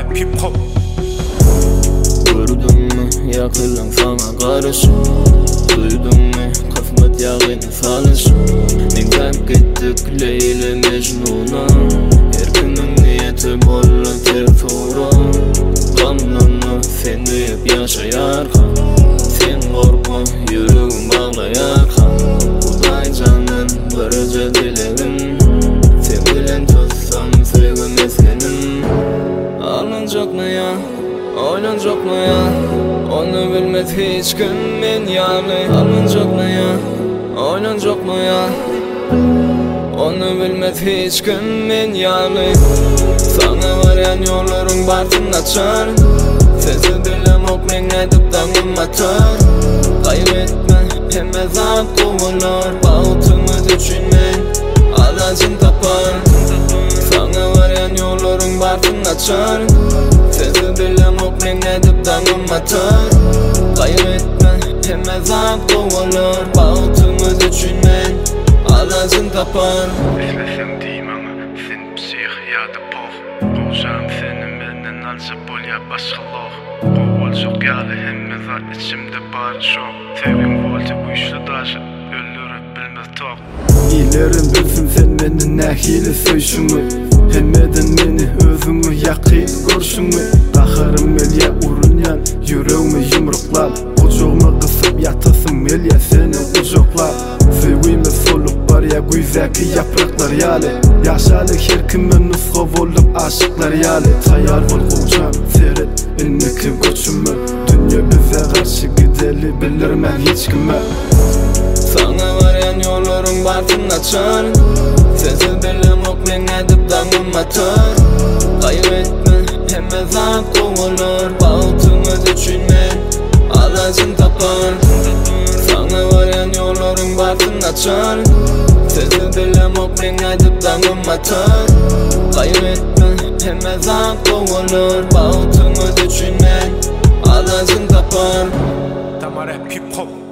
rap hip hop. Gördün mü yakılan sana karşı, duydun mu kafmat yağını falışı. Men kalp gittik Leyla Mecnun'a, her kimin niyeti bolla tertura. Gamlanma sen deyip yaşayarkan, sen korkma yüreğim bağlayarkan. Uday canın barıca dileğim, sen bilen tutsam sevgim eskenim. Alınacak mı ya, oynanacak mı ya, onu bilmez hiç kim men yani. Alınacak mı ya, oynanacak mı ya, onu bilmez hiç kim men yani. Sana varayan yolların bartın açar, sesi bilem ok men edip dağım atar. Kaybetme hemme zat kovalar, bağıtımı düşünmen alacın tapar. Sana varayan yolların bartın açar, sesi bilem ok men edip dağım atar. Kaybetme hemme zat kovalar, bağıtımı düşünmen alacın tapar. Eslesem diyeyim ama sen psihiyatı poh. Kovacağım senin benden alca bol ya başkalık. Kovalcık yağlı hemme zat içimde bari şok. Sevgim volca bu işli daşı öldürüp bilmez tok. İlerim bilsin sen meni nahili söýşüňi, hemmeden meni özüňi ýakyl görşüňi. Gaharym melýä urunýan yüreğimi yumruklap, ujugmy gysyp ýatasym melýä seni ujoklap. Sevgimi solup barýa güýzäki ýapraklar ýaly, ýaşaly her kime nusga bolup aşyklar ýaly. Taýýar bol gowjam seret inniki göçümi, dünýä bize garşy gideli bilirmen hiç kime. Sana varayan yolların bartın açar, sesi bilem ok men edip dağım atar. Kaybetme hemme zat kovalar, bağıtımı düşünmen alacın tapar. Sana varayan yolların bartın açar, sesi bilem ok men edip dağım atar. Kaybetme hemme zat kovalar, bağıtımı düşünmen alacın tapar. Tamam rap hip hop.